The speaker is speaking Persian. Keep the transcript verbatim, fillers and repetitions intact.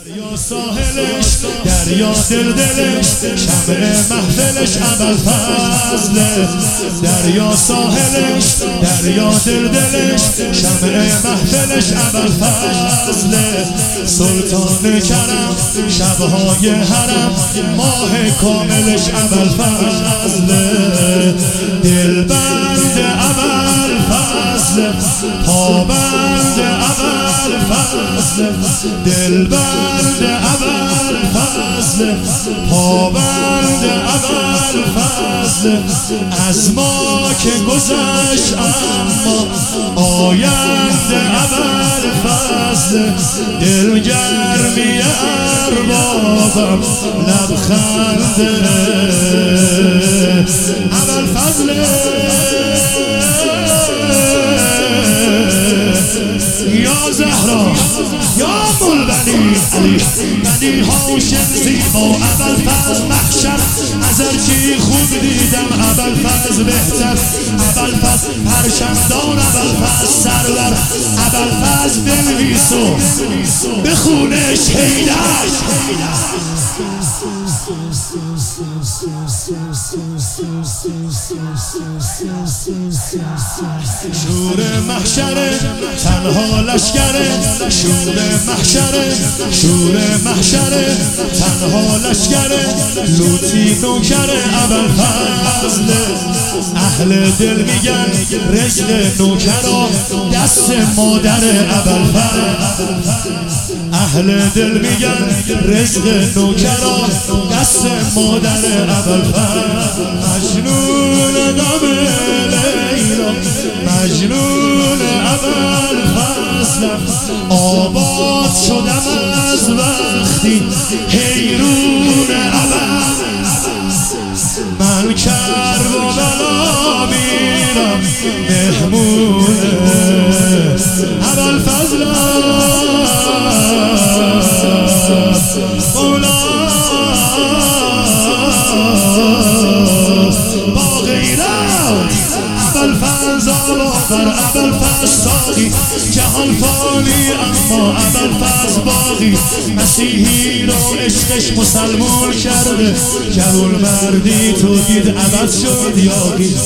دریا ساحلش، دریا دل دلش، شمع محفلش ابوالفضله. دریا ساحلش، دریا دل دلش، شمع محفلش ابوالفضله. سلطان کرم، شبهای حرم، ماه کاملش ابوالفضله. دلبند ابوالفضله، پابند ابوالفضله. دلبند ابوالفضله، پابند ابوالفضله. از ما که گذشت اما آینده ابوالفضله. دلگرمی اربابم لبخنده ابوالفضله. یا زهرا یا مولبنی علی بنی هاشم زیبا ابوالفضل محشر. از هرچی خوب دیدم ابوالفضل بهتر. ابوالفضل پرچمدار، ابوالفضل سرور، ابوالفضل بنویس و به خونش حیدر. شور محشره تنها لشکره، شور محشره شور محشره تنها لشکره. لوطی نوکره ابوالفضل. اهل دل میگن رزق نوکرا دست مادر ابوالفضل. اهل دل میگن رزق نوکرا دست مادر ابوالفضل. مجنون غم لیلا، مجنون ابوالفضلم. آباد شدم از وقتی حیرون ابوالفضل. من کربلا میرم مهمون ابوالفضلم. مولا با غیرت ابوالفضل آور، ابوالفضل ساقی جهان فانی اما ابوالفضل باقی. مسیحی رو عشقش مسلمون کرده، جوون مردی تو دید ابد شد یاقی.